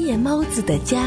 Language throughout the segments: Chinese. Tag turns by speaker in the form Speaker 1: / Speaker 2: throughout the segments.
Speaker 1: 夜猫子的家。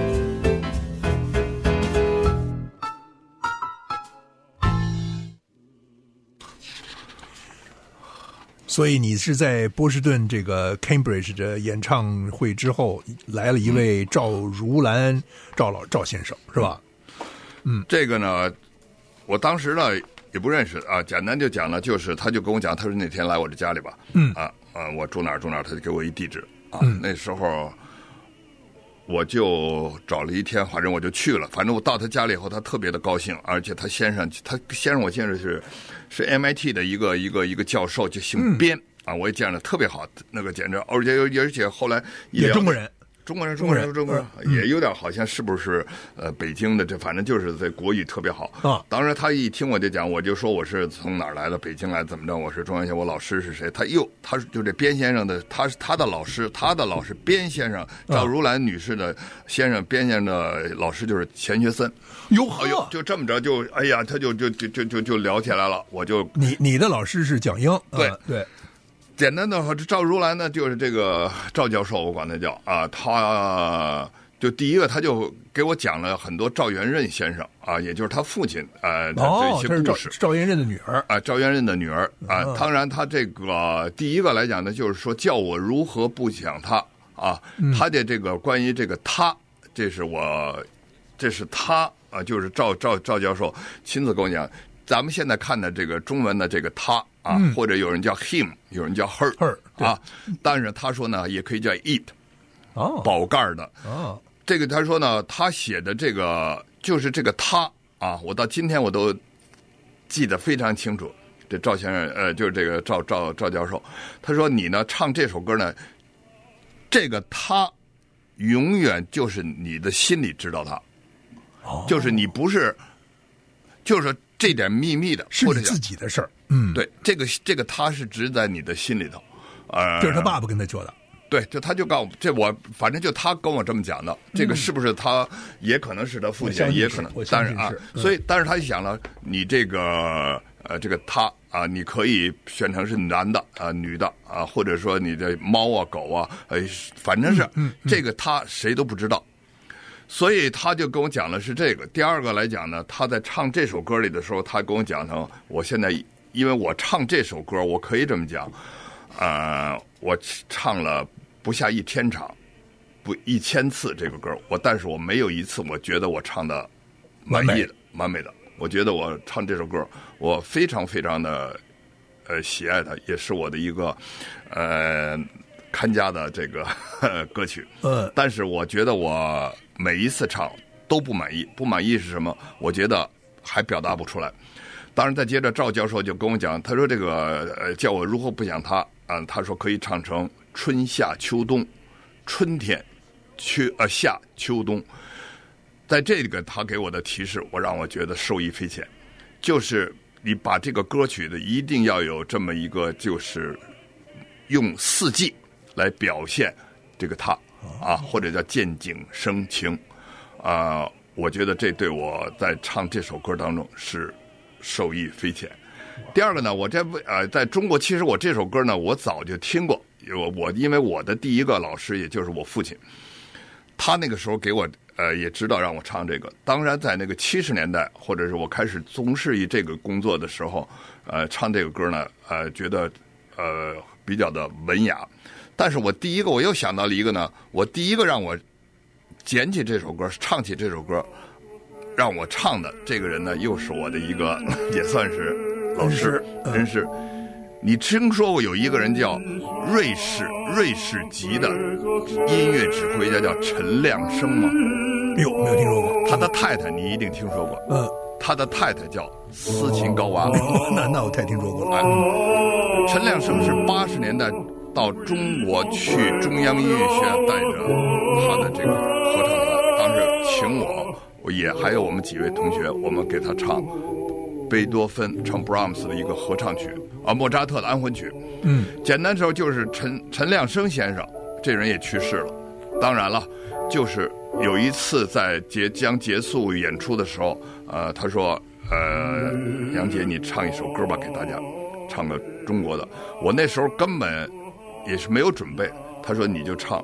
Speaker 2: 所以你是在波士顿这个 Cambridge 的演唱会之后，来了一位赵如兰赵先生，是吧？
Speaker 3: 这个呢，我当时呢也不认识啊，简单就讲了，就是他就跟我讲，他说那天来我这家里吧，我住哪儿，他就给我一地址啊，那时候我就找了一天，反正我就去了，反正我到他家里以后，他特别的高兴，而且他先生我先生是 MIT 的一个教授，就姓边啊，我也见了，特别好，那个简直，而且后来
Speaker 2: 也中国人。
Speaker 3: 中国人也有点好像是不是北京的，这反正就是在国语特别好啊。当时他一听我就讲，我就说我是从哪儿来的，北京来怎么着，我是中央线，我老师是谁？他就这边先生的，他的老师边先生赵如兰女士的先生边先生的老师就是钱学森。
Speaker 2: 哟，
Speaker 3: 就这么着就哎呀，他就聊起来了。我就
Speaker 2: 你的老师是蒋英，对。
Speaker 3: 简单的话，赵如兰呢，就是这个赵教授，我管他叫啊，他就第一个，他就给我讲了很多赵元任先生啊，也就是他父亲这些故事。
Speaker 2: 赵元任的女儿
Speaker 3: 啊，赵元任的女儿啊。当然，他这个第一个来讲呢，就是说叫我如何不想他啊，他的这个关于这个他，这是他啊，就是赵教授亲自跟我讲。咱们现在看的这个中文的这个他啊，或者有人叫 him， 有人叫 her 啊，但是他说呢，也可以叫 it， 宝盖的。这个他说呢，他写的这个就是这个他啊，我到今天我都记得非常清楚。这赵先生，就是这个赵教授，他说你呢唱这首歌呢，这个他永远就是你的心里知道他，就是你不是，就是这点秘密的，
Speaker 2: 是你自己的事儿。
Speaker 3: 对，这个他是只在你的心里头，
Speaker 2: 这是他爸爸跟他说的。
Speaker 3: 对，就他就告诉这我，反正就他跟我这么讲的。这个是不是他也可能是他父亲，也可能，但是啊，所以但是他就想了，你这个他啊，你可以选成是男的啊、女的啊，或者说你的猫啊、狗啊，反正是这个他谁都不知道。所以他就跟我讲的是这个。第二个来讲呢，他在唱这首歌里的时候，他跟我讲成，我现在因为我唱这首歌，我可以这么讲，我唱了不下1000场，不1000次这个歌，但是我没有一次我觉得我唱的满美的。我觉得我唱这首歌，我非常非常的喜爱它，也是我的一个看家的这个歌曲。但是我觉得我每一次唱都不满意，不满意是什么？我觉得还表达不出来。当然，再接着赵教授就跟我讲，他说这个叫我如何不想他啊？他说可以唱成春夏秋冬，春天夏秋冬。在这个他给我的提示，让我觉得受益匪浅，就是你把这个歌曲的一定要有这么一个，就是用4季来表现这个他啊，或者叫见景生情啊，我觉得这对我在唱这首歌当中是受益匪浅。第二个呢，我在中国，其实我这首歌呢，我早就听过。因为我的第一个老师，也就是我父亲，他那个时候给我也知道让我唱这个。当然，在那个70年代，或者是我开始从事于这个工作的时候，唱这个歌呢，觉得比较的文雅。但是我又想到了一个呢，我第一个让我捡起这首歌，唱起这首歌，让我唱的这个人呢，又是我的一个也算是老师恩师。你听说过有一个人叫瑞士籍的音乐指挥家叫陈亮生吗？
Speaker 2: 没有听说过。
Speaker 3: 他的太太你一定听说过。他的太太叫斯琴高娃。
Speaker 2: 那我太听说过了。
Speaker 3: 陈亮生是80年代到中国去中央音乐学院，带着他的这个合唱团，当时请我也还有我们几位同学，我们给他唱贝多芬唱 Brahms 的一个合唱曲啊，莫扎特的安魂曲。简单说就是陈亮生先生这人也去世了。当然了，就是有一次在将结束演出的时候，他说杨姐你唱一首歌吧给大家，唱个中国的。我那时候根本也是没有准备，他说你就唱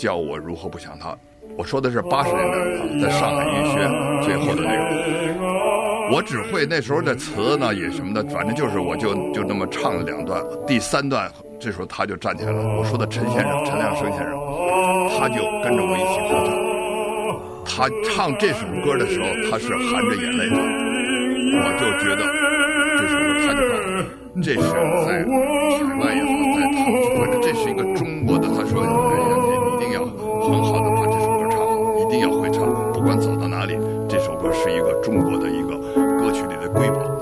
Speaker 3: 叫我如何不想他。我说的是80年代在上海音乐学院最后的那个，我只会那时候的词呢也什么的，反正就是我就那么唱了2段，第3段这时候他就站起来了。我说的陈先生，陈亮生先生，他就跟着我一起合唱。他唱这首歌的时候，他是含着眼泪唱，我就觉得这首歌他就告诉我，这是在海外也好，在反正这是一个中国的。他说：“你一定要很好的把这首歌唱好，一定要会唱，不管走到哪里，这首歌是一个中国的一个歌曲里的瑰宝。”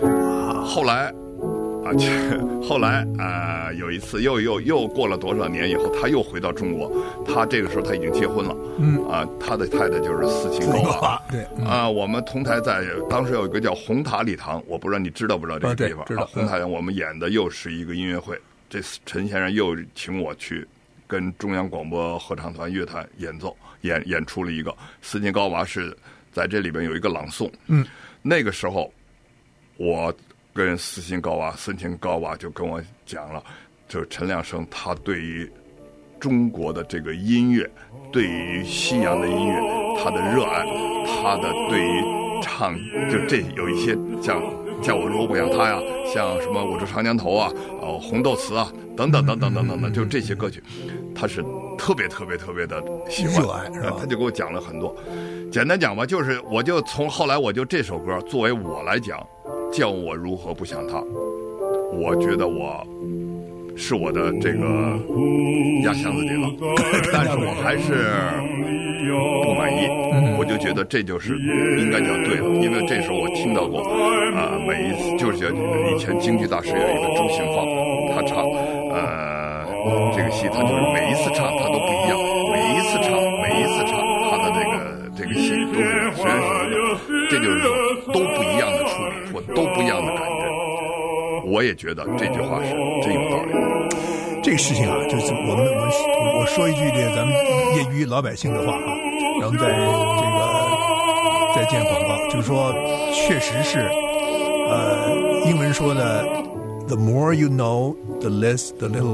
Speaker 3: 后来有一次又过了多少年以后，他又回到中国。他这个时候他已经结婚了，他的太太就是斯琴高娃，
Speaker 2: 对，
Speaker 3: 我们同台当时有一个叫红塔礼堂，我不知道你知道不知道这个地方？
Speaker 2: 知道。
Speaker 3: 红塔我们演的又是一个音乐会，这陈先生又请我去跟中央广播合唱团乐团演出了一个斯琴高娃是在这里边有一个朗诵。那个时候我跟斯琴高娃就跟我讲了，就是陈亮生他对于中国的这个音乐，对于西洋的音乐，他的热爱，他的对于唱，就这有一些像叫我如何不想他呀，像什么我住长江头啊，红豆词啊，等等，就这些歌曲，他是特别的喜欢，
Speaker 2: 热爱是吧？
Speaker 3: 他就给我讲了很多。简单讲吧，就是后来我就这首歌作为我来讲，叫我如何不想他，我觉得我是我的这个压箱子里了，但是我还是不满意，我就觉得这就是应该叫对了，因为这时候我听到过每一次就是以前京剧大师有一个周信芳，他唱这个戏，他就是每一次唱他都不一样，每一次唱他的这个戏都不一样，虽然是这就是说都不一样的处理或都不一样的感觉。我也觉得这句话是真有道理。
Speaker 2: 这个事情啊，就是我说一句这咱们业余老百姓的话啊，然后再见广告，就是说确实是英文说的 the more you know the less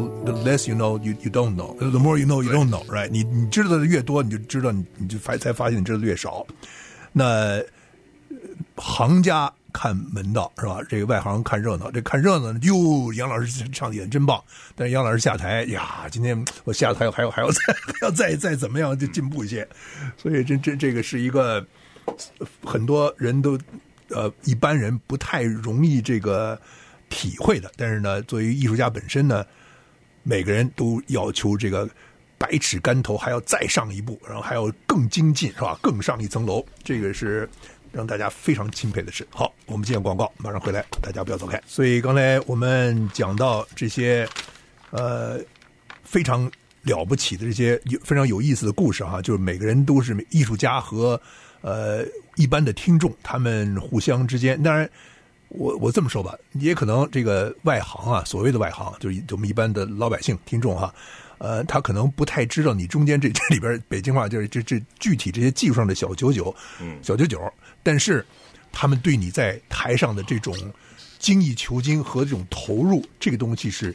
Speaker 2: you know you don't know, the more you know you don't know, right? 你知道的越多，你就知道你就才发现你知道的越少。那行家看门道是吧？这个外行看热闹，这看热闹呢，哟，杨老师唱的也真棒，但是杨老师下台呀，今天我下台还要再怎么样就进步一些，所以这个是一个很多人都一般人不太容易这个体会的，但是呢，作为艺术家本身呢，每个人都要求这个百尺竿头还要再上一步，然后还要更精进是吧？更上一层楼，这个是让大家非常钦佩的事。好，我们接广告，马上回来，大家不要走开。所以刚才我们讲到这些非常了不起的这些非常有意思的故事哈，就是每个人都是艺术家和一般的听众，他们互相之间，当然我这么说吧，也可能这个外行啊，所谓的外行就是我们一般的老百姓听众哈，他可能不太知道你中间这里边北京话就是这具体这些技术上的小九九，但是他们对你在台上的这种精益求精和这种投入，这个东西是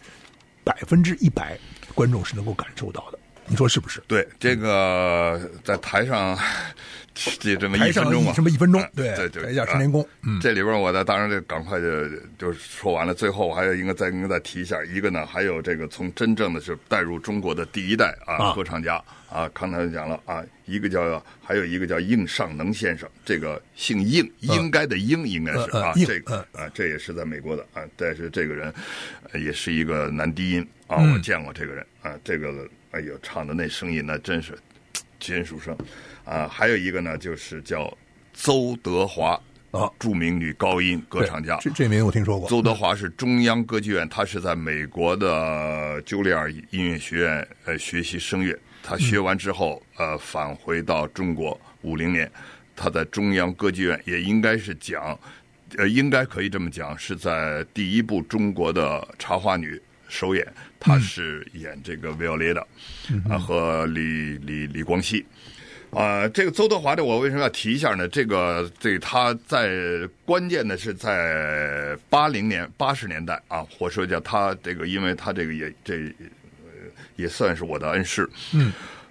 Speaker 2: 100%观众是能够感受到的，你说是不是？
Speaker 3: 对，这个在台上这么1分钟嘛，
Speaker 2: 这么1分钟，对，
Speaker 3: 台
Speaker 2: 下10年功。
Speaker 3: 这里边我当然赶快就说完了。最后我还应该再提一下，一个呢，还有这个从真正的是带入中国的第一代歌唱家刚才讲了还有一个叫应尚能先生，这个姓应，应该的应应该是这也是在美国的但是这个人也是一个男低音我见过这个人这个哎呦唱的那声音那真是金属声还有一个呢，就是叫邹德华著名女高音歌唱家。
Speaker 2: 这名我听说过。
Speaker 3: 邹德华是中央歌剧院，他是在美国的茱莉亚音乐学院学习声乐。他学完之后返回到中国50年，他在中央歌剧院也应该是应该可以这么讲，是在第一部中国的茶花女首演，他是演这个维奥列的和李光羲。这个邹德华的我为什么要提一下呢？这他在关键的是在80年代我说叫他这个，因为他这个也算是我的恩师。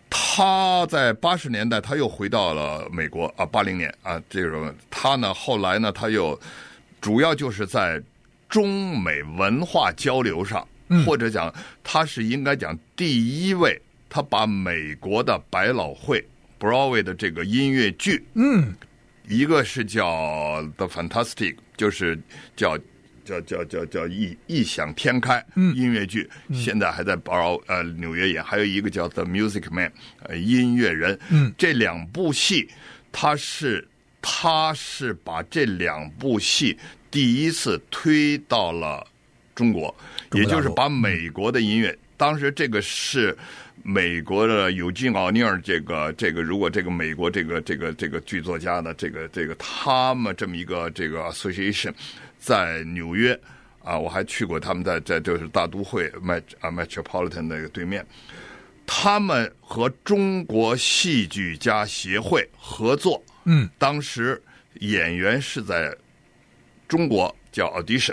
Speaker 3: 他在80年代他又回到了美国啊，80年啊，这种他呢后来呢他又主要就是在中美文化交流上，或者讲他是应该讲第一位，他把美国的百老汇 Broadway 的这个音乐剧，一个是叫 The Fantastic， 就是叫异想天开音乐剧，现在还在纽约演，还有一个叫 The Music Man 音乐人，这2部戏他是把这2部戏第一次推到了中国，也就是把美国的音乐，当时这个是美国的Eugene O'Neill这个如果这个美国这个剧作家的这个他们这么一个这个 association 在纽约啊，我还去过他们在就是大都会 Metropolitan 那个对面，他们和中国戏剧家协会合作，当时演员是在中国叫 audition，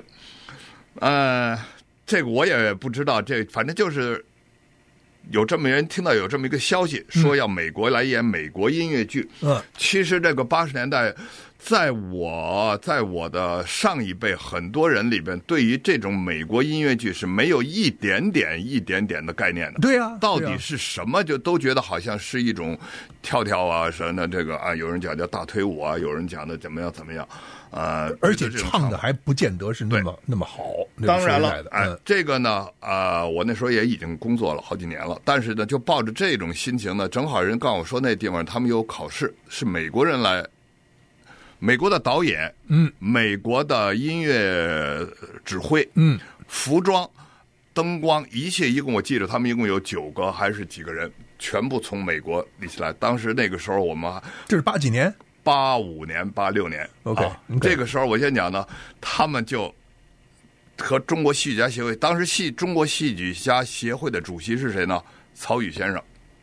Speaker 3: 这个我也不知道，这反正就是有这么人听到有这么一个消息，说要美国来演美国音乐剧。其实这个80年代，在我的上一辈很多人里边，对于这种美国音乐剧是没有一点点的概念的。
Speaker 2: 对呀，
Speaker 3: 到底是什么，就都觉得好像是一种跳跳啊什么的，这个啊，有人讲叫大腿舞啊，有人讲的怎么样。
Speaker 2: 而且唱的还不见得是那么好。
Speaker 3: 当然了，这个呢，我那时候也已经工作了好几年了，但是呢，就抱着这种心情呢，正好人告诉我说那地方他们有考试，是美国人来，美国的导演，美国的音乐指挥，服装、灯光，一切一共我记得他们一共有9个还是几个人，全部从美国立起来。当时那个时候我们
Speaker 2: 这是80几年。
Speaker 3: 85年、86年
Speaker 2: ，OK，
Speaker 3: 这个时候我先讲呢，他们就和中国戏剧家协会，当时中国戏剧家协会的主席是谁呢？曹禺先生。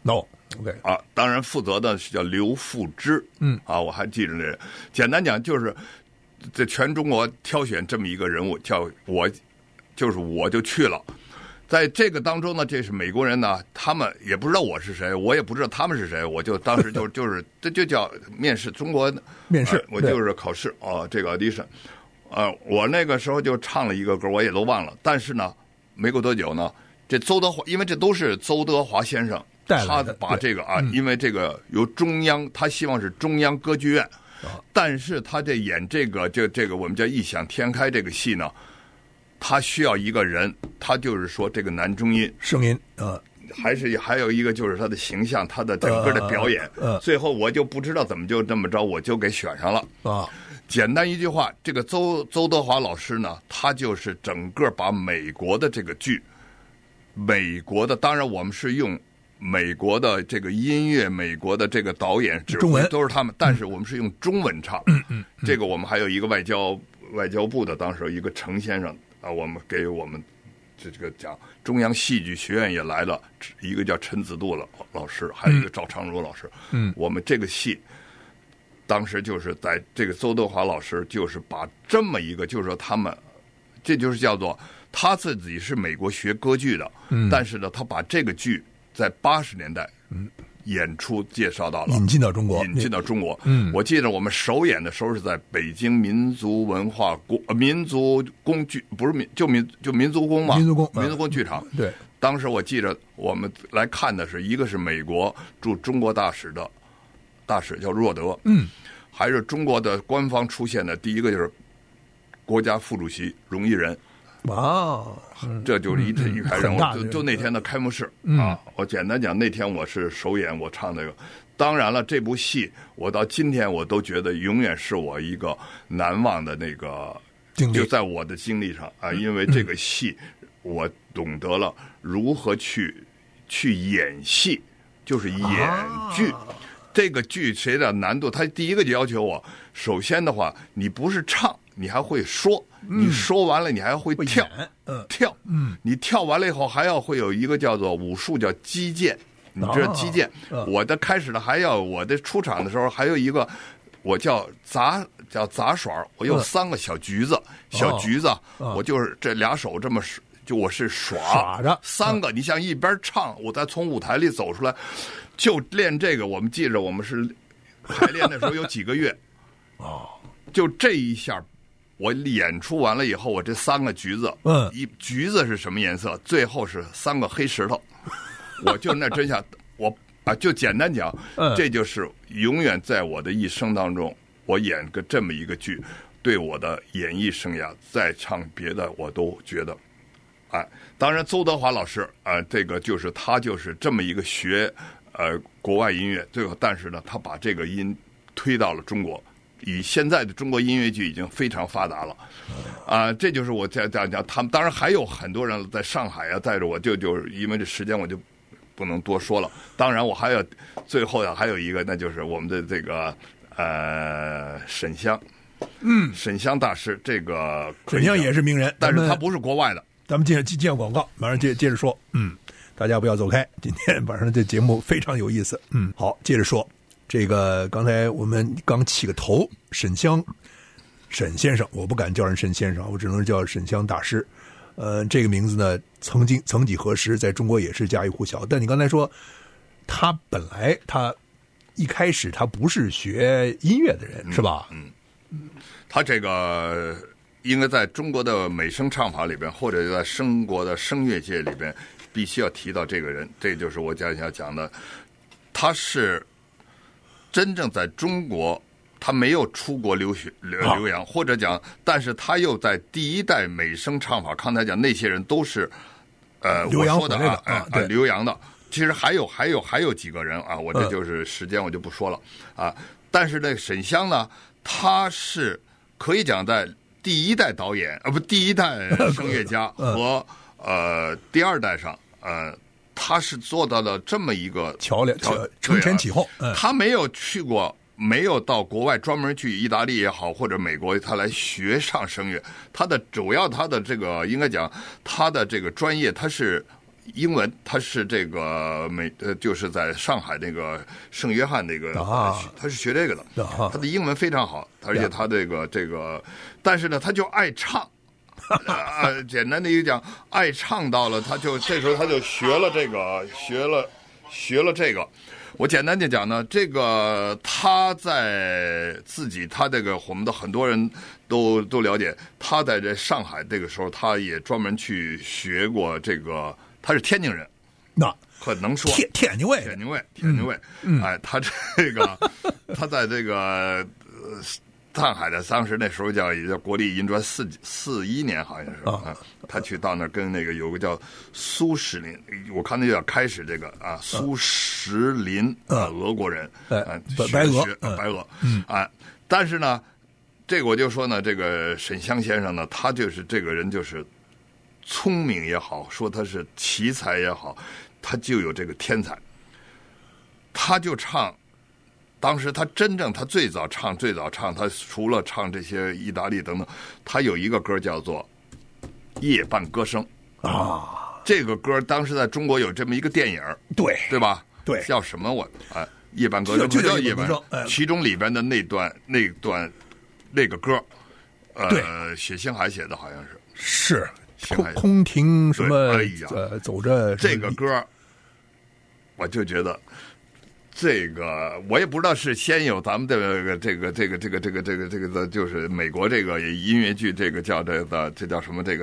Speaker 2: OK
Speaker 3: 啊，当然负责的是叫刘富之，我还记着这人。简单讲就是在全中国挑选这么一个人物，我就去了。在这个当中呢，这是美国人呢，他们也不知道我是谁，我也不知道他们是谁，我就当时就是这就叫面试，中国
Speaker 2: 面试，
Speaker 3: 我就是考试这个 audition，我那个时候就唱了一个歌，我也都忘了，但是呢，没过多久呢，这邹德华，因为这都是邹德华先生，他把这个因为这个由中央，他希望是中央歌剧院，但是他这演这个我们叫异想天开这个戏呢。他需要一个人，他就是说这个男中音
Speaker 2: 声音
Speaker 3: 还有一个就是他的形象，他的整个的表演。最后我就不知道怎么就这么着，我就给选上了啊。简单一句话，这个邹德华老师呢，他就是整个把美国的这个剧，美国的当然我们是用美国的这个音乐，美国的这个导演指挥都是他们，但是我们是用中文唱。这个我们还有一个外交部的当时一个程先生。我们给我们这个讲，中央戏剧学院也来了，一个叫陈子度老师，还有一个赵长儒老师。我们这个戏当时就是在这个邹德华老师就是把这么一个，就是说他们，这就是叫做他自己是美国学歌剧的，但是呢，他把这个剧在80年代演出介绍到了，
Speaker 2: 引进到中国。
Speaker 3: 我记得我们首演的时候是在北京民族宫剧，不是民族宫嘛？民族宫剧场。
Speaker 2: 对，
Speaker 3: 当时我记得我们来看的是一个是美国驻中国大使的大使叫若德，还是中国的官方出现的第一个就是国家副主席荣毅仁。
Speaker 2: 哇，
Speaker 3: 这就是一排人物，就那天的开幕式我简单讲，那天我是首演，我唱这个。当然了，这部戏我到今天我都觉得永远是我一个难忘的那个经历，就在我的经历上因为这个戏我懂得了如何去演戏，就是演剧。这个剧谁的难度？他第一个就要求我，首先的话，你不是唱，你还会说，你说完了你还会跳，你跳完了以后还要会有一个叫做武术叫击剑，你知道击剑？我的开始的还要我的出场的时候还有一个我叫杂耍，我有3个小橘子，我就是这俩手这么就我是耍
Speaker 2: 着
Speaker 3: 3个，你像一边唱，我再从舞台里走出来，就练这个。我们记着，我们是排练的时候有几个月，就这一下，我演出完了以后，我这3个橘子，一橘子是什么颜色？最后是3个黑石头，我就那真想我就简单讲，这就是永远在我的一生当中，我演个这么一个剧。对我的演艺生涯，再唱别的我都觉得，当然邹德华老师这个就是他就是这么一个学国外音乐，最后但是呢，他把这个音推到了中国，以现在的中国音乐剧已经非常发达了，这就是我在讲他们，当然还有很多人在上海带着我，就是因为这时间我就不能多说了。当然我还有最后还有一个，那就是我们的这个沈湘。沈湘大师，这个
Speaker 2: 沈湘也是名人，
Speaker 3: 但是他不是国外的。
Speaker 2: 咱们接着广告，马上接着说。大家不要走开，今天晚上这节目非常有意思。好，接着说。这个刚才我们刚起个头，沈湘，沈先生，我不敢叫人沈先生，我只能叫沈湘大师。这个名字呢，曾几何时在中国也是家喻户晓。但你刚才说，他本来他一开始他不是学音乐的人，是吧？
Speaker 3: 他这个应该在中国的美声唱法里边，或者在中国的声乐界里边，必须要提到这个人。这就是我想讲的，他是真正在中国，他没有出国留洋，或者讲，但是他又在第一代美声唱法。刚才讲那些人都是
Speaker 2: 留洋
Speaker 3: 我说的留洋的。其实还有几个人我这就是时间我就不说了但是那沈湘呢？他是可以讲在第一代导演第一代声乐家和第2代上他是做到了这么一个
Speaker 2: 桥梁，承前启后。
Speaker 3: 他没有去过，没有到国外专门去意大利也好或者美国，他来学唱声乐。他的主要他的这个应该讲他的这个专业他是。英文，他是这个就是在上海那个圣约翰那个，他是学这个的，他的英文非常好，而且他这个，但是呢，他就爱唱，简单的一个讲，爱唱到了，他就这时候他就学了这个，学了这个。我简单的讲呢，这个他在他这个我们的很多人都了解，他在这上海这个时候，他也专门去学过这个。他是天津人，
Speaker 2: 那
Speaker 3: 可能说
Speaker 2: 天津卫，
Speaker 3: 他这个他在这个上海的当时那时候也叫国立银专41年好像是他去到那儿跟那个有个叫苏石林，我看那叫开始这个苏石林俄国人
Speaker 2: 白
Speaker 3: 俄但是呢，这个我就说呢，这个沈湘先生呢，他就是这个人就是聪明也好，说他是奇才也好，他就有这个天才。他就唱，当时他最早唱，他除了唱这些意大利等等，他有一个歌叫做《夜半歌声》这个歌当时在中国有这么一个电影，对吧？
Speaker 2: 对，
Speaker 3: 叫什么夜半歌声就叫夜半声，其中里边的那个歌，许星海写的好像
Speaker 2: 是。空庭什么？走着
Speaker 3: 这个歌，我就觉得这个我也不知道是先有咱们的这个，就是美国这个音乐剧，这个叫这叫什么？这个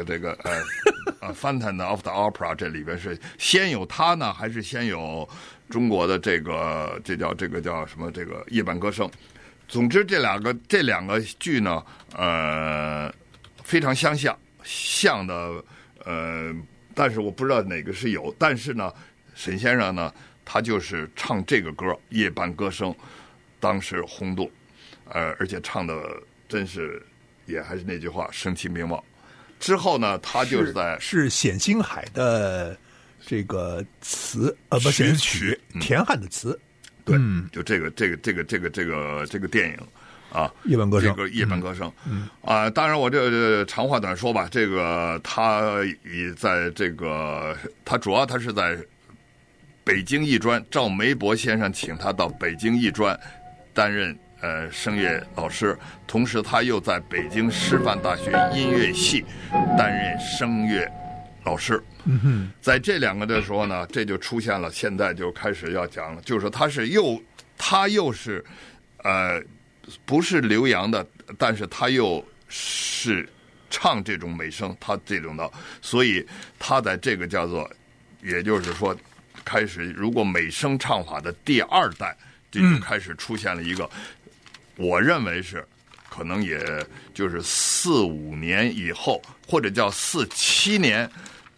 Speaker 3: Phantom of the Opera 这里边是先有它呢，还是先有中国的这个叫什么？这个夜半歌声。总之这两个剧呢，非常像的，但是我不知道哪个是有，但是呢，沈先生呢，他就是唱这个歌《夜半歌声》，当时轰动，而且唱的真是也还是那句话，声情并茂。之后呢，他就是
Speaker 2: 是冼星海的这个词不是曲，田汉的词，
Speaker 3: 对，就这个电影。
Speaker 2: 夜半歌声，
Speaker 3: 这个夜半歌声，当然我这长话短说吧，这个他也在这个，他主要他是在北京艺专，赵梅伯先生请他到北京艺专担任声乐老师，同时他又在北京师范大学音乐系担任声乐老师。在这两个的时候呢，这就出现了，现在就开始要讲了，就是说他又是不是留洋的，但是他又是唱这种美声，他这种的，所以他在这个叫做，也就是说开始，如果美声唱法的第二代，这就开始出现了一个，我认为是可能也就是45年以后，或者叫47年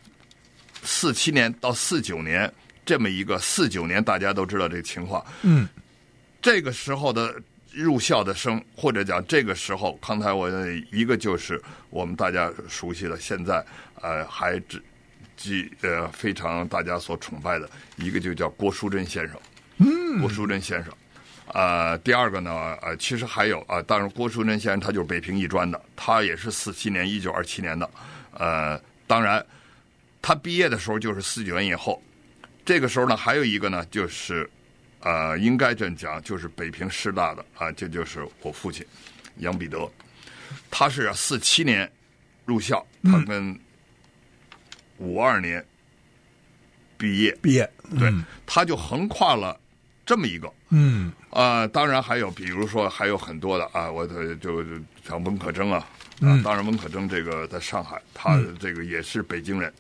Speaker 3: 到49年这么一个49年，大家都知道这个情况。这个时候的入校的生，或者讲这个时候，刚才我一个就是我们大家熟悉的，现在还非常大家所崇拜的一个就叫郭淑珍先生。郭淑珍先生。第二个呢，其实还有当然郭淑珍先生他就是北平艺专的，他也是1927年的，当然他毕业的时候就是49年以后。这个时候呢，还有一个呢，就是应该这样讲，就是北平师大的这就是我父亲杨彼得，他是47年入校，他跟52年毕业，对，他就横跨了这么一个。当然还有，比如说还有很多的我就像温可征当然温可征这个在上海，他这个也是北京人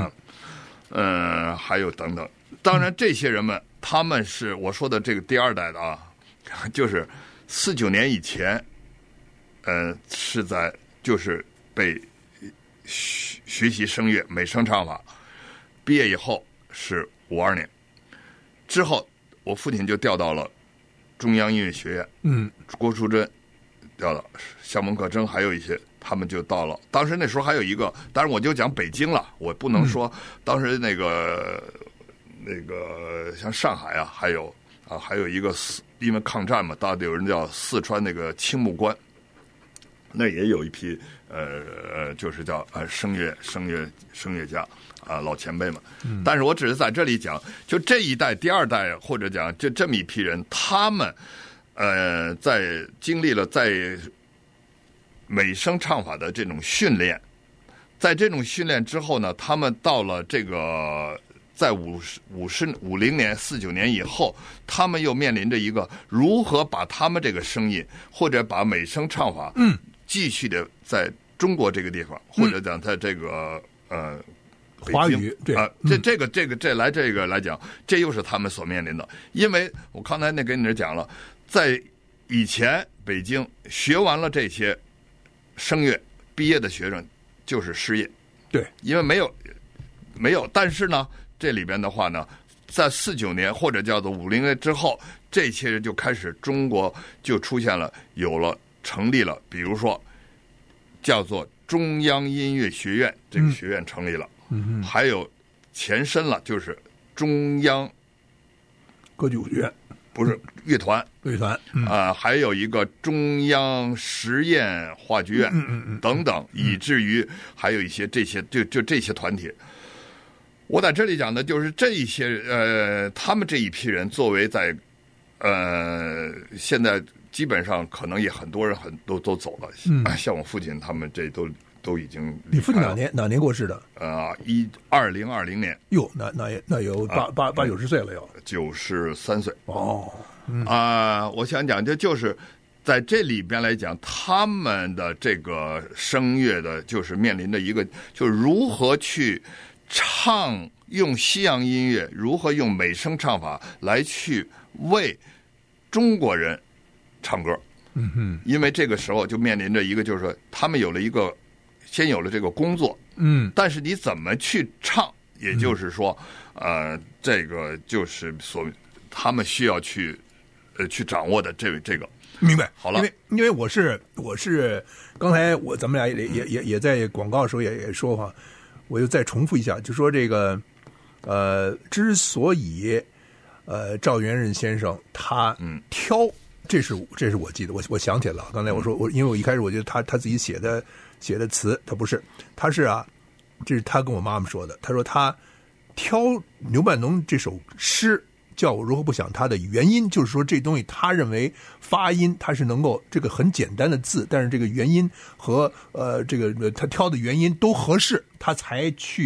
Speaker 3: 还有等等。当然这些人们，他们是我说的这个第二代的就是49年以前，是在就是被学习声乐美声唱法，毕业以后是52年之后，我父亲就调到了中央音乐学院，郭淑珍调到，像温可征还有一些，他们就到了。当时那时候还有一个，当然我就讲北京了，我不能说当时那个像上海还有一个因为抗战嘛，大家有人叫四川那个青木关，那也有一批就是叫声乐家老前辈们。但是我只是在这里讲，就这一代第二代或者讲就这么一批人，他们在经历了在美声唱法的这种训练，在这种训练之后呢，他们到了这个在50年49年以后，他们又面临着一个如何把他们这个声音或者把美声唱法继续的在中国这个地方，或者讲在这个
Speaker 2: 华语对
Speaker 3: 这个来讲，这又是他们所面临的。因为我刚才跟你讲了，在以前北京学完了这些声乐毕业的学生就是失业，
Speaker 2: 对，
Speaker 3: 因为没有，但是呢，这里边的话呢，在49年或者叫做50年之后，这些人就开始中国就出现了，成立了，比如说叫做中央音乐学院，这个学院成立了，还有前身了，就是中央
Speaker 2: 歌剧学院，
Speaker 3: 不是乐团，还有一个中央实验话剧院，等等，以至于还有一些这些就这些团体。我在这里讲的就是这一些他们这一批人作为在现在基本上可能也很多人都走了，像我父亲他们这都已经。
Speaker 2: 你父亲哪年过世的
Speaker 3: ？2020年。
Speaker 2: 哟，那有80-90岁了，要
Speaker 3: 93岁。我想讲就是在这里边来讲，他们的这个声乐的，就是面临着一个，就是如何去用西洋音乐，如何用美声唱法来去为中国人唱歌。因为这个时候就面临着一个，就是说他们先有了这个工作，但是你怎么去唱，也就是说，这个就是他们需要去掌握的这个。
Speaker 2: 明白。
Speaker 3: 好了，
Speaker 2: 因为我是刚才咱们俩也在广告的时候也说哈，我又再重复一下，就说这个之所以赵元任先生他挑，这是我记得，我想起来了。刚才我说因为我一开始我觉得他自己写的词，他不是，他是这是他跟我妈妈说的。他说他挑牛半农这首诗叫我如何不想他的原因，就是说这东西他认为发音他是能够这个很简单的字，但是这个原因和这个他挑的原因都合适，他才去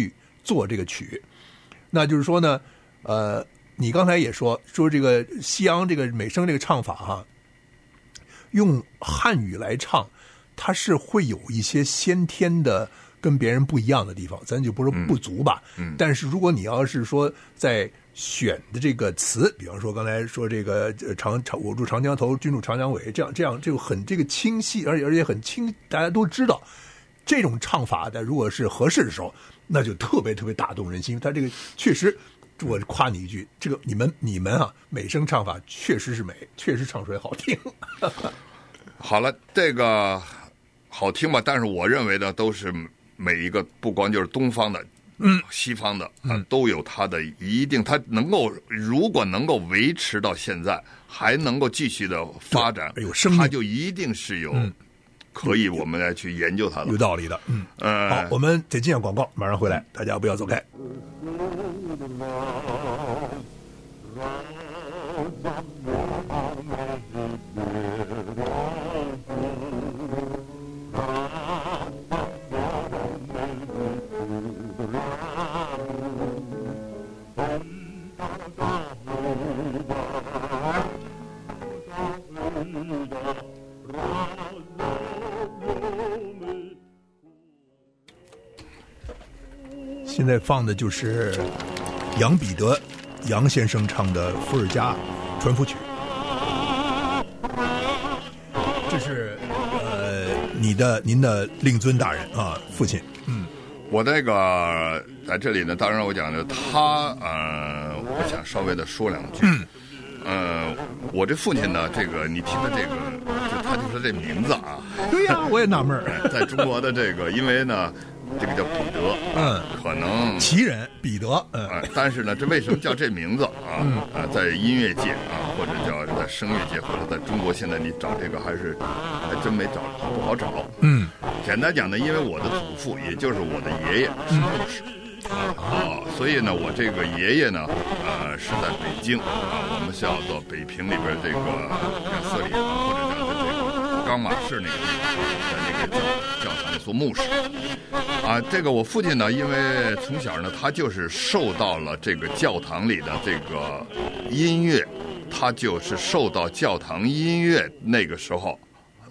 Speaker 2: 做这个曲。那就是说呢，你刚才也说这个西洋这个美声这个唱法哈，用汉语来唱，它是会有一些先天的跟别人不一样的地方，咱就不说不足吧。但是如果你要是说在选的这个词，比方说刚才说这个我住长江头，君住长江尾，这样就很这个清晰，而且很清，大家都知道这种唱法的，如果是合适的时候，那就特别特别打动人心。他这个确实，我夸你一句，这个你们啊，美声唱法确实是美，确实唱出来好听。
Speaker 3: 好了，这个好听吧，但是我认为呢，都是每一个不光就是东方的。西方的都有它的一定，它如果能够维持到现在，还能够继续的发展，它就一定是有可以我们来去研究它的，
Speaker 2: 有道理的。好，我们得进下广告，马上回来，大家不要走开。现在放的就是杨彼得杨先生唱的伏尔加传福曲，这是您的令尊大人啊，父亲。
Speaker 3: 我那个在这里呢，当然我讲的他我想稍微的说两句。我这父亲呢，这个你听他这个，就他就说这名字啊。
Speaker 2: 对呀，我也纳闷
Speaker 3: 在中国的这个，因为呢，这个叫彼得，可能
Speaker 2: 奇人彼得，
Speaker 3: 但是呢，这为什么叫这名字啊？在音乐界啊，或者叫在声乐界，或者在中国，现在你找这个还真没找，不好找。简单讲呢，因为我的祖父，也就是我的爷爷是牧师。所以呢，我这个爷爷呢，是在北京我们叫做北平里边这个亚瑟里或者叫这个冈马市那个地方，在那个教堂做牧师。这个我父亲呢，因为从小呢，他就是受到了这个教堂里的这个音乐，他就是受到教堂音乐那个时候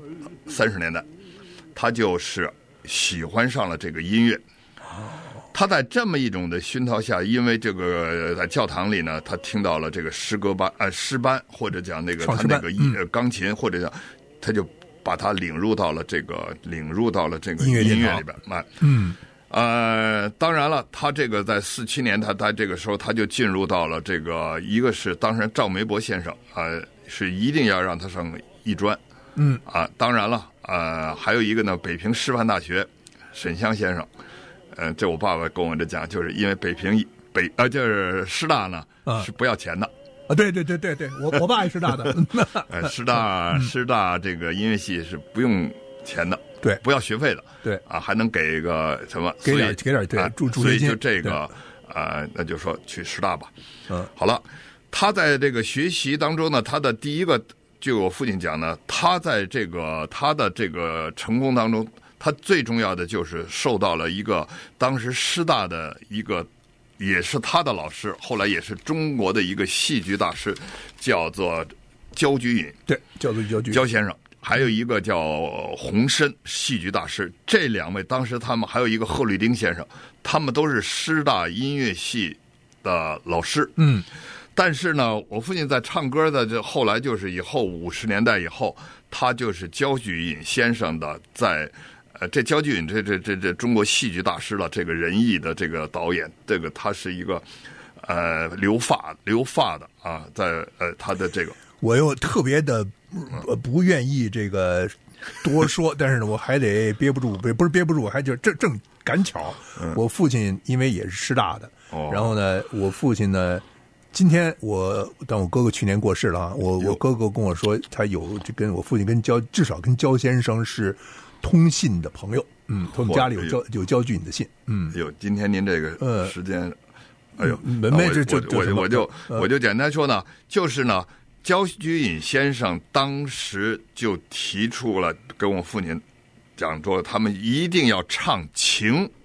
Speaker 3: 30年代，他就是喜欢上了这个音乐。他在这么一种的熏陶下，因为这个在教堂里呢，他听到了这个诗班，或者讲那个他那个钢琴，或者讲，他就把他领入到了这个音乐里边。当然了，他这个在47年，他这个时候他就进入到了这个，一个是当然赵梅伯先生是一定要让他上艺专，当然了还有一个呢，北平师范大学沈湘先生。这我爸爸跟我这讲，就是因为北平就是师大呢是不要钱的
Speaker 2: 对，我爸也师大的
Speaker 3: 师大这个音乐系是不用钱的，
Speaker 2: 对，
Speaker 3: 不要学费的，
Speaker 2: 对
Speaker 3: 还能给个什么，
Speaker 2: 给点对助学金，
Speaker 3: 所以就这个那就说去师大吧。好了，他在这个学习当中呢，他的第一个，就我父亲讲呢，他在他的这个成功当中。他最重要的就是受到了一个当时师大的一个，也是他的老师，后来也是中国的一个戏剧大师，叫做焦菊隐，
Speaker 2: 对，叫做
Speaker 3: 焦先生，还有一个叫洪深戏剧大师。这两位当时他们还有一个贺绿汀先生，他们都是师大音乐系的老师。但是呢，我父亲在唱歌的后来就是以后50年代以后，他就是焦菊隐先生的在。这焦菊隐这中国戏剧大师了，这个仁义的这个导演，这个他是一个留发的在他的这个，
Speaker 2: 我又特别的不愿意这个多说，但是呢，我还得憋不住，不是憋不住，还就正赶巧，我父亲因为也是师大的，然后呢，我父亲呢，今天但我哥哥去年过世了我哥哥跟我说，他有跟我父亲至少跟焦先生是。通信的朋友，他们家里有焦菊隐的信，
Speaker 3: 今天您这个时间，我就简单说呢，就是呢，焦菊隐先生当时就提出了跟我父亲讲说，他们一定要唱情，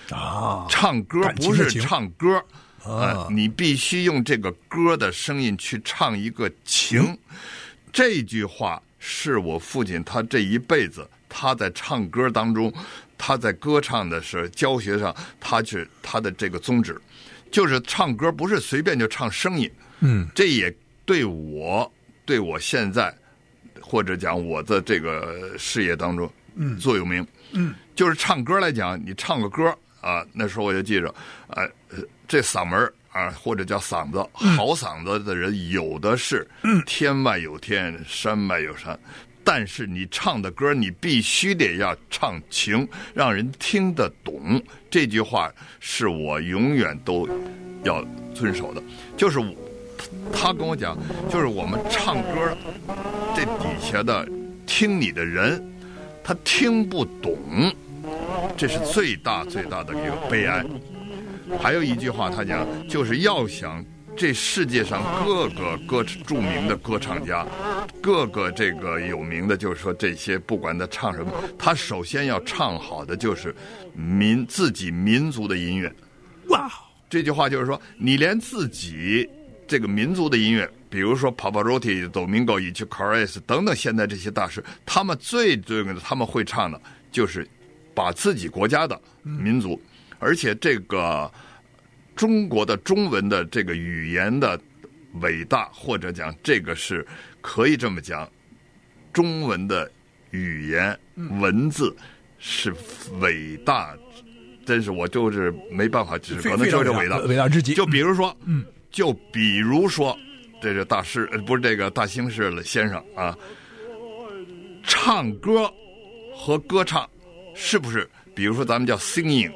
Speaker 2: 啊，
Speaker 3: 唱歌不是唱歌你必须用这个歌的声音去唱一个情。这句话是我父亲他这一辈子他在唱歌当中，他在歌唱的时候教学上，他的这个宗旨就是唱歌不是随便就唱声音。这也对我现在或者讲我的这个事业当中座右铭。就是唱歌来讲，你唱个歌啊，那时候我就记着这嗓门或者叫嗓子，好嗓子的人有的是，天外有天，山外有山。但是你唱的歌，你必须得要唱情，让人听得懂。这句话是我永远都要遵守的。就是他跟我讲，就是我们唱歌，这底下的听你的人，他听不懂，这是最大最大的一个悲哀。还有一句话他讲，就是要想这世界上各个著名的歌唱家，各个这个有名的，就是说这些不管他唱什么，他首先要唱好的就是自己民族的音乐。
Speaker 2: 哇，
Speaker 3: 这句话就是说，你连自己这个民族的音乐，比如说 Pavarotti、Domingo、Ichicares 等等，现在这些大师，他们他们会唱的就是把自己国家的民族，而且这个中国的中文的这个语言的伟大，或者讲这个是可以这么讲，中文的语言文字是伟大，真是我就是没办法，只可能就是
Speaker 2: 伟大之极。
Speaker 3: 就比如说，这是大师不是这个大兴士先生啊，唱歌和歌唱是不是？比如说咱们叫 singing，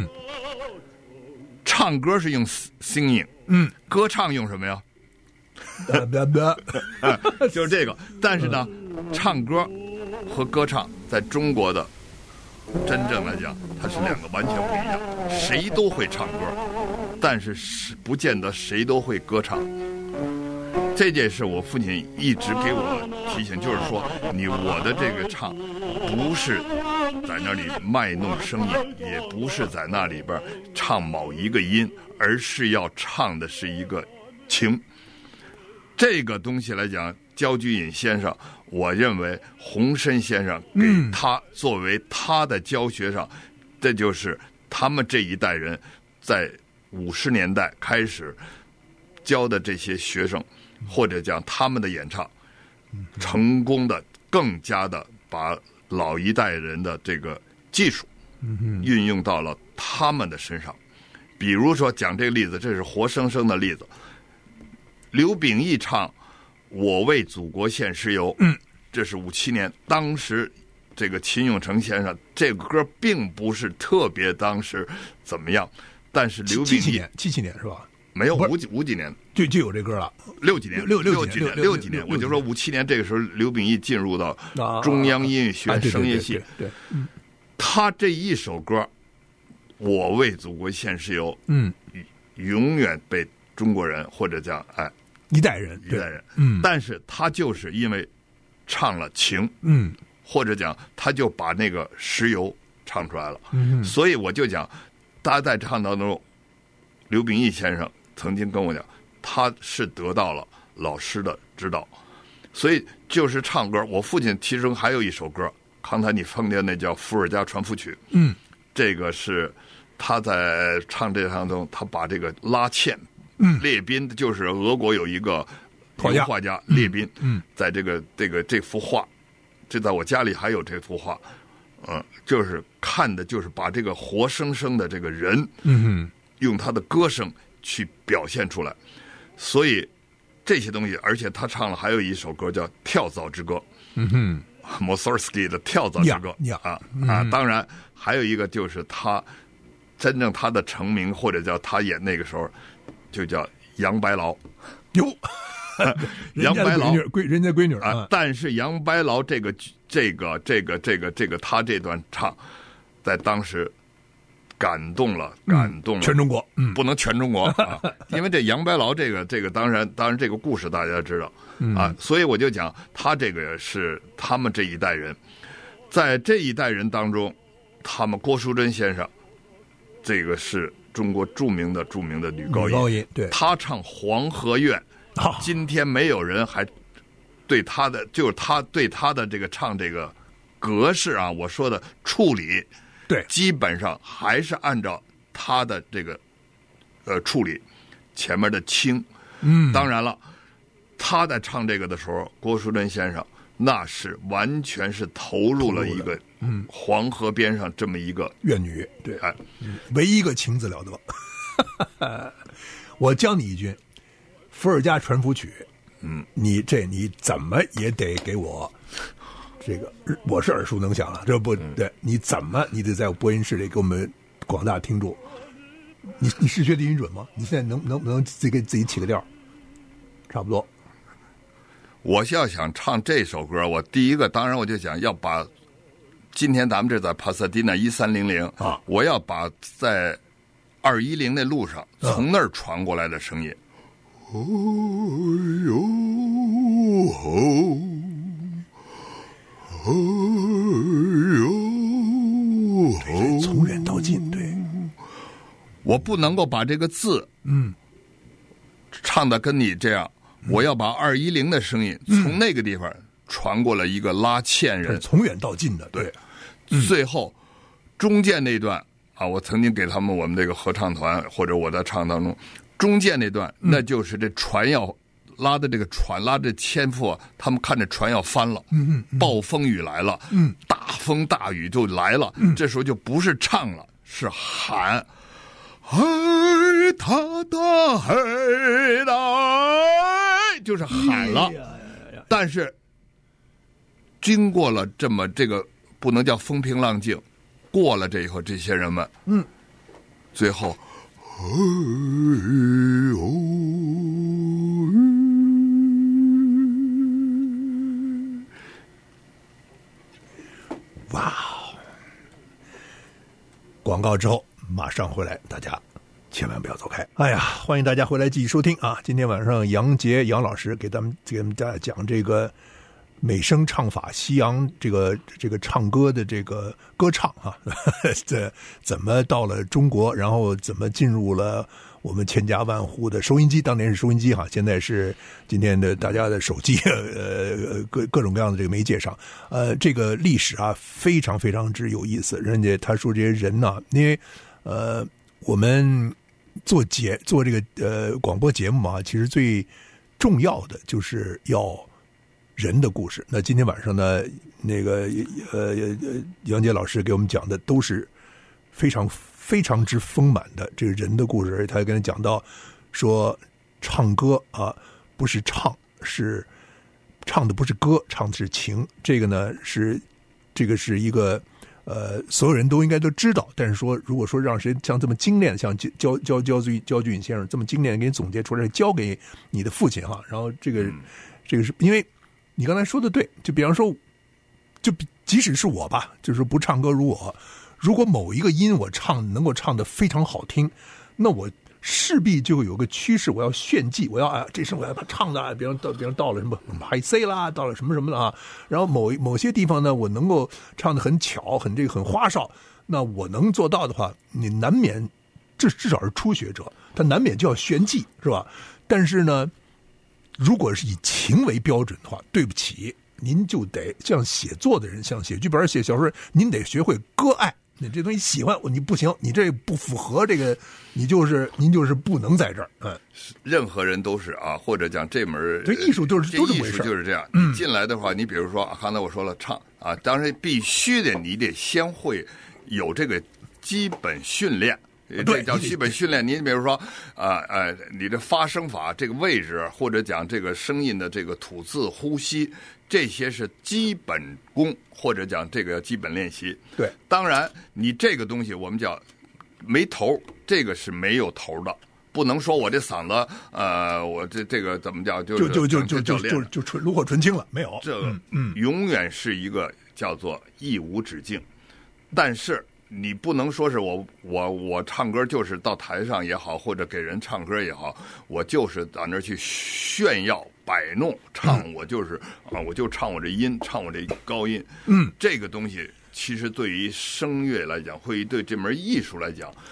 Speaker 3: 唱歌是用 singing，歌唱用什么呀？就是这个。但是呢，唱歌和歌唱在中国的真正来讲，它是两个完全不一样。谁都会唱歌，但是不见得谁都会歌唱。这件事我父亲一直给我提醒，就是说我的这个唱不是在那里卖弄声音，也不是在那里边唱某一个音，而是要唱的是一个情。这个东西来讲，焦菊隐先生，我认为洪深先生给他作为他的教学上，这就是他们这一代人在50年代开始教的这些学生，或者讲他们的演唱，成功的更加的把老一代人的这个技术运用到了他们的身上。比如说讲这个例子，这是活生生的例子。刘秉义唱《我为祖国献石油》，这是57年，当时这个秦永成先生这个歌并不是特别当时怎么样，但是刘秉义
Speaker 2: 77年是吧？
Speaker 3: 没有五几年
Speaker 2: 就有这歌了
Speaker 3: ，6几年，我就说57年这个时候，刘秉义进入到中央音乐学院声乐系，
Speaker 2: 对，
Speaker 3: 他这一首歌《我为祖国献石油》，永远被中国人或者讲
Speaker 2: 一代人，
Speaker 3: 但是他就是因为唱了情，或者讲他就把那个石油唱出来了，所以我就讲，他在唱当中，刘秉义先生曾经跟我讲，他是得到了老师的指导，所以就是唱歌。我父亲其中还有一首歌，刚才你放的那叫《伏尔加传符曲》，这个是他在唱这当中，他把这个拉纤。列宾就是俄国有一个画家列宾，在这幅画，这在我家里还有这幅画，就是看的就是把这个活生生的这个人，用他的歌声去表现出来，所以这些东西，而且他唱了还有一首歌叫《跳蚤之歌》，Mussorgsky 的《跳蚤之歌》当然还有一个就是他真正他的成名或者叫他演那个时候。就叫杨白劳，杨白劳
Speaker 2: 人家闺女啊，
Speaker 3: 但是杨白劳这个他这段唱，在当时感动了
Speaker 2: 全中国，
Speaker 3: 不能全中国啊，因为这杨白劳这个当然这个故事大家知道所以我就讲他这个是他们这一代人，在这一代人当中，他们郭淑珍先生这个是中国著名的女高音，
Speaker 2: 对，
Speaker 3: 他唱《黄河愿》，今天没有人还对他的，就是他对他的这个唱这个格式啊，我说的处理，
Speaker 2: 对，
Speaker 3: 基本上还是按照他的这个处理，前面的轻，当然了，他在唱这个的时候，郭淑珍先生那是完全是投入了一个黄河边上这么一个
Speaker 2: 怨女，对，唯一一个情字了得。我教你一句，伏尔加传符曲，你怎么也得给我这个，我是耳熟能详了，这不对，你得在播音室里给我们广大听众，你是学的音准吗？你现在能不能自己给自己起个调？差不多。
Speaker 3: 我要想唱这首歌，我第一个当然我就想要把今天咱们这在帕萨迪纳1300啊，我要把在210那路上从那儿传过来的声音。哦哟吼，哦哟吼，
Speaker 2: 从远到近，对，
Speaker 3: 我不能够把这个字唱的跟你这样。我要把210的声音从那个地方传过来一个拉纤人，
Speaker 2: 从远到近的，对。
Speaker 3: 最后中间那段啊，我曾经给他们我们这个合唱团或者我在唱当中，中间那段那就是这船要拉的这个船拉着纤夫，他们看着船要翻了，暴风雨来了，大风大雨就来了，这时候就不是唱了，是喊。嘿他的嘿来，就是喊了，但是经过了这么这个不能叫风平浪静，过了这以后，这些人们，最后，
Speaker 2: 哇！广告之后马上回来，大家千万不要走开。哎呀，欢迎大家回来继续收听啊！今天晚上杨杰杨老师给咱们大家讲这个美声唱法，西洋这个唱歌的这个歌唱啊，这怎么到了中国，然后怎么进入了我们千家万户的收音机，当年是收音机哈，现在是今天的大家的手机，各种各样的这个媒介上，这个历史啊非常非常之有意思。人家他说这些人呢，因为我们做这个广播节目啊，其实最重要的就是要人的故事。那今天晚上呢，那个杨杰老师给我们讲的都是非常非常之丰满的这个人的故事，而且他还跟他讲到说，唱歌啊不是唱，是唱的不是歌，唱的是情。这个呢是一个所有人都应该都知道，但是说如果说让谁像这么精炼，像焦俊先生这么精炼给你总结出来，交给你的父亲哈，然后这个是因为你刚才说的对，就比方说，就即使是我吧，就是不唱歌如果某一个音我能够唱得非常好听，那我势必就会有个趋势，我要炫技，我要这声我要把唱的，比方到了什么 high C 啦，到了什么什么的啊，然后某些地方呢，我能够唱得很巧，很花哨，那我能做到的话，你难免至少是初学者，他难免就要炫技，是吧？但是呢，如果是以情为标准的话，对不起，您就得像写作的人，像写剧本、写小说，您得学会割爱。你这东西喜欢你不行，你这不符合这个，您就是不能在这儿。
Speaker 3: 任何人都是啊，或者讲这门
Speaker 2: 这艺术都是这么回事，
Speaker 3: 就是这样。你进来的话，你比如说刚才我说了唱啊，当然必须的，你得先会有这个基本训练。这叫基本训练。你比如说你的发声法这个位置，或者讲这个声音的这个吐字呼吸，这些是基本功，或者讲这个基本练习。
Speaker 2: 对，
Speaker 3: 当然你这个东西我们叫没头，这个是没有头的，不能说我这嗓子我这个怎么叫就
Speaker 2: 炉火纯青了，没有。
Speaker 3: 这个永远是一个叫做一无止境，但是。你不能说是我唱歌就是到台上也好，或者给人唱歌也好，我就是到那儿去炫耀摆弄唱，我就是我就唱我这音，唱我这高音。这个东西其实对于声乐来讲，会对这门艺术来讲，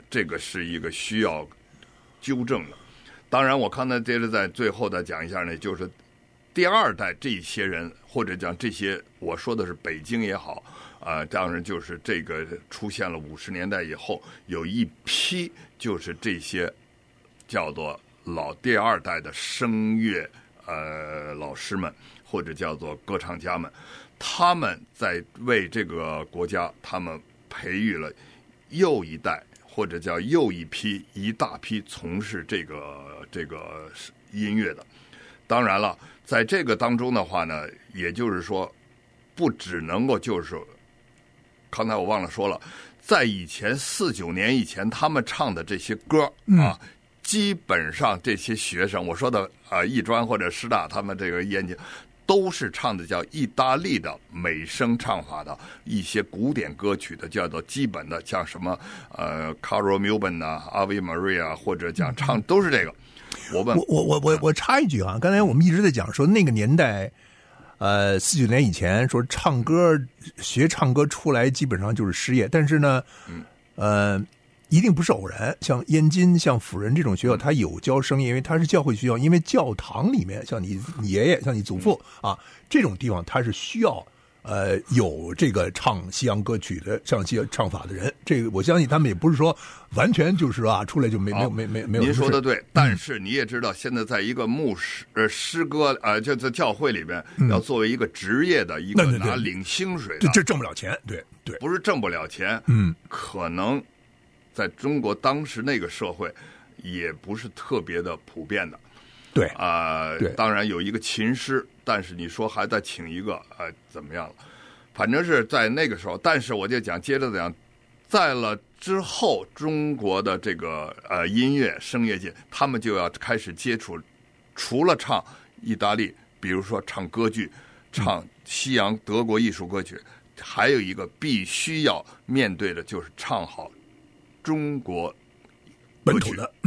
Speaker 3: 这个是一个需要纠正的。当然，我刚才接着在最后再讲一下呢，就是第二代这些人，或者讲这些，我说的是北京也好，当然就是这个出现了50年代以后，有一批就是这些叫做第二代的声乐老师们，或者叫做歌唱家们，他们在为这个国家，他们培育了又一代，或者叫又一大批从事这个音乐的。当然了，在这个当中的话呢，也就是说，不只能够就是刚才我忘了说了，在以前49年以前，他们唱的这些歌啊，基本上这些学生，我说的艺专或者师大，他们这个研究都是唱的叫意大利的美声唱法的一些古典歌曲的，叫做基本的，像什么Caro Milban 啊、Ave Maria 或者讲唱都是这个。
Speaker 2: 我插一句啊，刚才我们一直在讲说那个年代，49年以前说学唱歌出来基本上就是失业，但是呢，一定不是偶然。像燕京、像辅仁这种学校，它有教声乐，因为它是教会学校，因为教堂里面，像你爷爷、像你祖父啊，这种地方它是需要有这个唱西洋歌曲的、唱西洋唱法的人。这个我相信他们也不是说完全就是出来就没有。
Speaker 3: 您说的对，但是你也知道，现在在一个诗歌就在教会里边，要作为一个职业的一个拿领薪水的，
Speaker 2: 这挣不了钱，对，
Speaker 3: 不是挣不了钱，可能在中国当时那个社会也不是特别的普遍的。
Speaker 2: 对
Speaker 3: 对，当然有一个琴师，但是你说还再请一个怎么样了？反正是在那个时候，但是我就接着讲，在了之后，中国的这个音乐声乐界，他们就要开始接触，除了唱意大利，比如说唱歌剧、唱西洋德国艺术歌曲，还有一个必须要面对的就是唱好中国
Speaker 2: 本土的，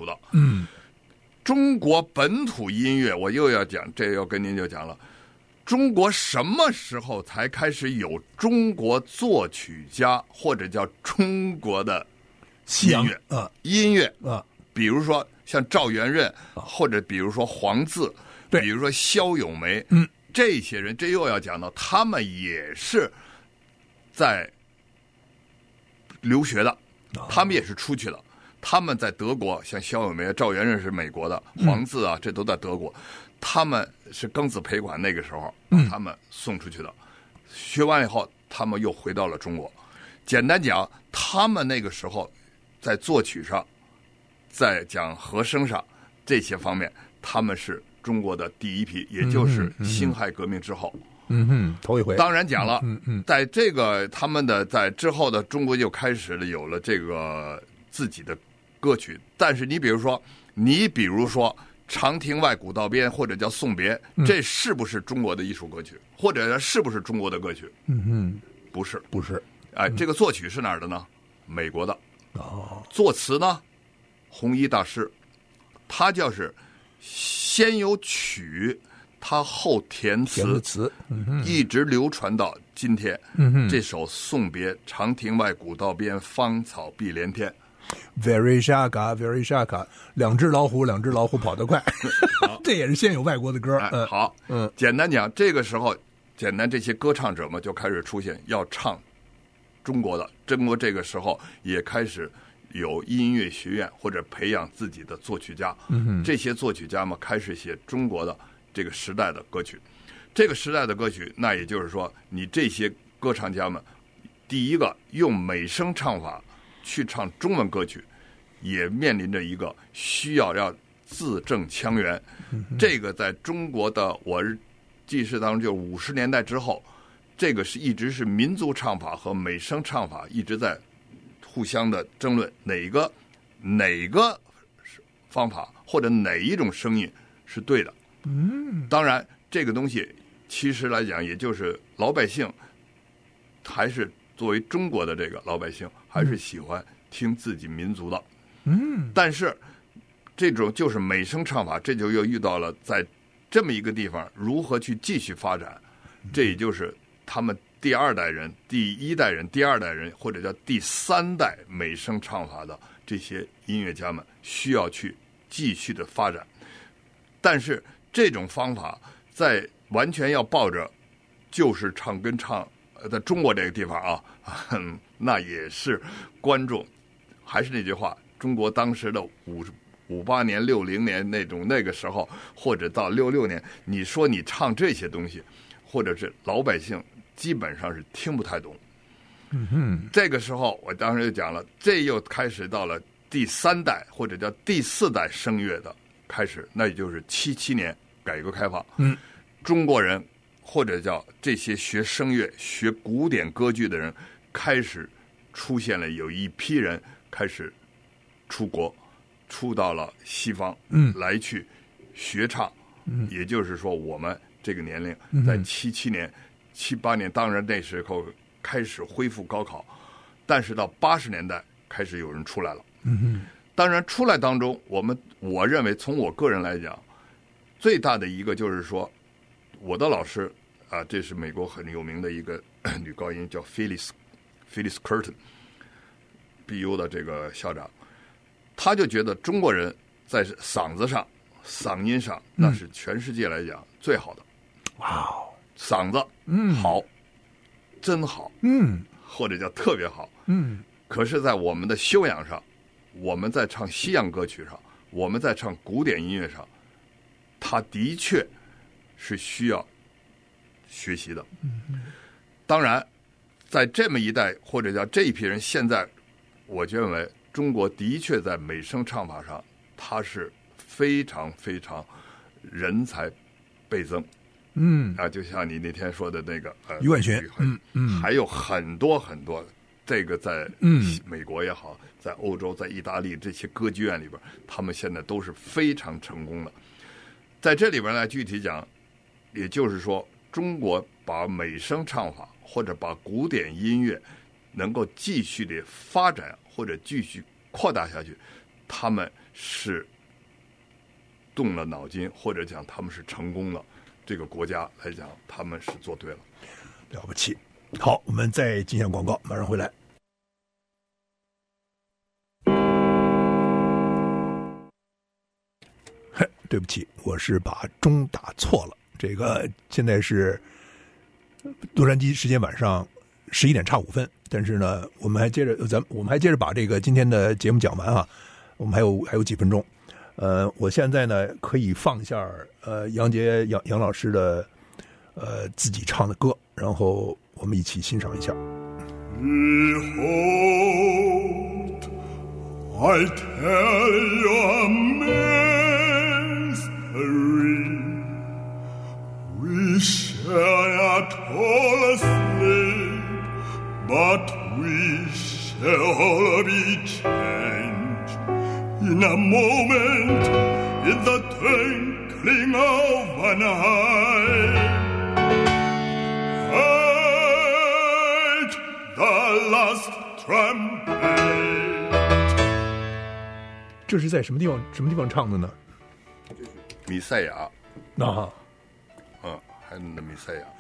Speaker 3: 中国本土音乐，我又要讲，这又跟您就讲了，中国什么时候才开始有中国作曲家或者叫中国的音乐比如说像赵元任，或者比如说黄自，比如说萧咏梅，这些人，这又要讲到，他们也是在留学的，他们也是出去了。他们在德国，像萧咏梅、赵元任是美国的，黄自这都在德国。他们是庚子赔款那个时候，他们送出去的。学完以后，他们又回到了中国。简单讲，他们那个时候在作曲上，在讲和声上这些方面，他们是中国的第一批，也就是辛亥革命之后。
Speaker 2: 头一回。
Speaker 3: 当然讲了，在这个他们的在之后的中国就开始了有了这个自己的歌曲，但是你比如说长亭外古道边，或者叫送别，这是不是中国的艺术歌曲，或者是不是中国的歌曲？不是。这个作曲是哪儿的呢？美国的。作词呢，弘一大师，他就是先有曲，他后填词，一直流传到今天。这首送别，长亭外古道边，芳草碧连天。
Speaker 2: Very shaka, very shaka， 两只老虎跑得快，这也是先有外国的歌。
Speaker 3: 好，简单讲，这个时候，这些歌唱者们就开始出现，要唱中国的。中国这个时候也开始有音乐学院或者培养自己的作曲家。这些作曲家们开始写中国的这个时代的歌曲。这个时代的歌曲，那也就是说，你这些歌唱家们，第一个用美声唱法去唱中文歌曲，也面临着一个需要字正腔圆。这个在中国的我记事当中，就50年代之后，这个是一直是民族唱法和美声唱法一直在互相的争论，哪个方法或者哪一种声音是对的。当然这个东西其实来讲，也就是老百姓还是作为中国的这个老百姓，还是喜欢听自己民族的。但是这种就是美声唱法，这就又遇到了在这么一个地方如何去继续发展。这也就是他们第二代人、第一代人、第二代人，或者叫第三代美声唱法的这些音乐家们需要去继续的发展。但是这种方法在完全要抱着就是唱跟唱，在中国这个地方啊，那也是观众还是那句话，中国当时的58年、60年那个时候，或者到66年，你说你唱这些东西，或者是老百姓基本上是听不太懂。这个时候我当时就讲了，这又开始到了第3代或者叫第4代声乐的开始，那也就是77年改革开放。中国人或者叫这些学声乐、学古典歌剧的人，开始出现了有一批人开始出国，出到了西方，来去学唱。也就是说，我们这个年龄在77年、78年，当然那时候开始恢复高考，但是到80年代开始有人出来了。当然出来当中，我认为从我个人来讲，最大的一个就是说，我的老师啊，这是美国很有名的一个女高音，叫 Phyllis Curtin， BU 的这个校长，他就觉得中国人在嗓子上、嗓音上，那是全世界来讲最好的。
Speaker 2: 哇，
Speaker 3: 嗓子好，真好，或者叫特别好，可是在我们的修养上，我们在唱西洋歌曲上，我们在唱古典音乐上，他的确是需要学习的。当然在这么一代或者叫这一批人，现在我认为中国的确在美声唱法上，它是非常非常人才倍增。就像你那天说的那个
Speaker 2: 余冠群，
Speaker 3: 还有很多很多，这个在美国也好，在欧洲、在意大利这些歌剧院里边，他们现在都是非常成功的。在这里边呢，具体讲，也就是说，中国把美声唱法或者把古典音乐能够继续的发展或者继续扩大下去，他们是动了脑筋，或者讲他们是成功了。这个国家来讲，他们是做对了，
Speaker 2: 了不起。好，我们再进下广告，马上回来。对不起，我是把钟打错了。这个现在是洛杉矶时间晚上11点差5分，但是呢，我们还接着把这个今天的节目讲完啊。我们还有几分钟。我现在呢可以放一下杨杰杨老师的自己唱的歌，然后我们一起欣赏一下。
Speaker 1: Behold, I tell you a mystery. We shall not all sleep, but we shall be changed.In a moment, in the twinkling of an eye, heard the last trumpet.
Speaker 2: 这是在什么地方唱的呢？
Speaker 3: 弥赛亚。还有弥赛亚。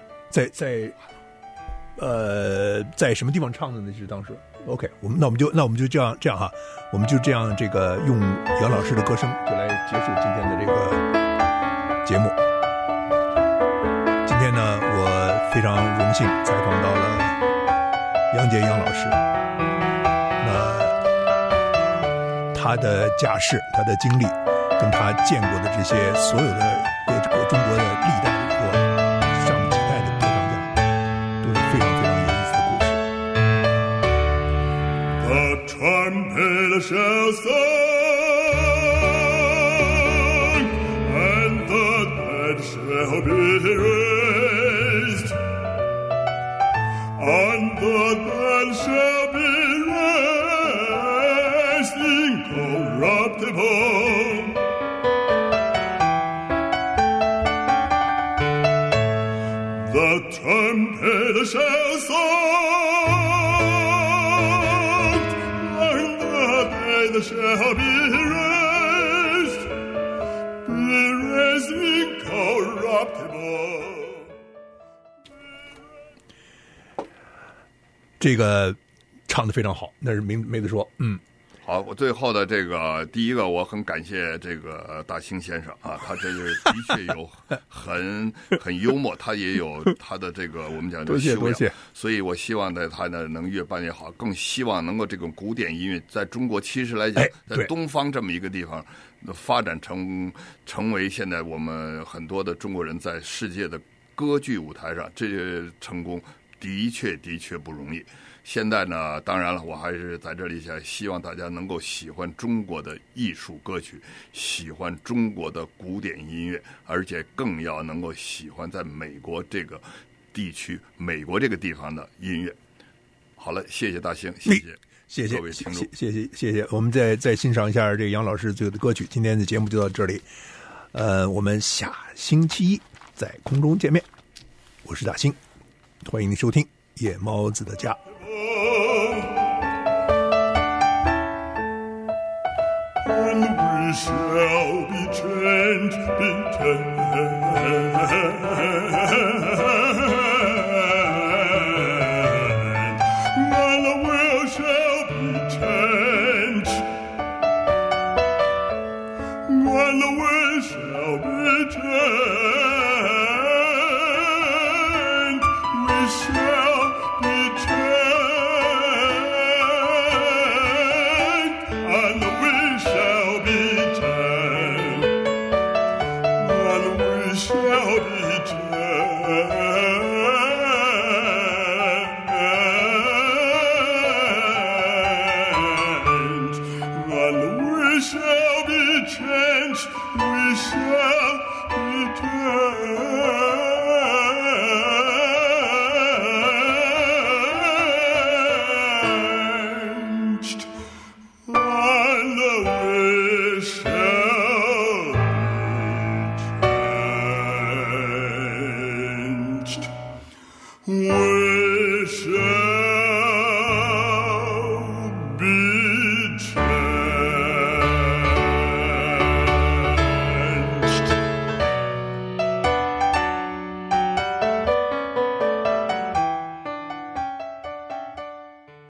Speaker 2: 在什么地方唱的呢？是当时 OK， 那我们就这样哈，我们就这样这个用杨老师的歌声就来结束今天的这个节目。今天呢，我非常荣幸采访到了杨杰杨老师，那他的家世、他的经历，跟他见过的这些所有的中国的历代和上几代的歌唱家，都是非常非常有意思的故事。
Speaker 1: The trumpet shall sound, and the dead shall be raised, and the dead shall be raised incorruptible.The trumpet shall sound, and the dead shall be raised incorruptible.
Speaker 2: 这个唱得非常好，那是没得说。
Speaker 3: 好，我最后的这个第一个，我很感谢这个大兴先生啊，他这是的确有很幽默，他也有他的这个我们讲的修养，
Speaker 2: 多谢，
Speaker 3: 所以我希望他呢能越办越好，更希望能够这种古典音乐在中国其实来讲，在东方这么一个地方发展成为现在我们很多的中国人在世界的歌剧舞台上，这些成功的确不容易。现在呢，当然了，我还是在这里想希望大家能够喜欢中国的艺术歌曲，喜欢中国的古典音乐，而且更要能够喜欢在美国这个地区、美国这个地方的音乐。好了，谢谢大兴，谢谢各位听众，
Speaker 2: 谢谢。我们再欣赏一下这个杨老师最后的歌曲。今天的节目就到这里，我们下星期一在空中见面。我是大兴，欢迎您收听夜猫子的家。
Speaker 1: And we shall be changed, and we shall be changed, and we shall be changed, we shall be changed. Well,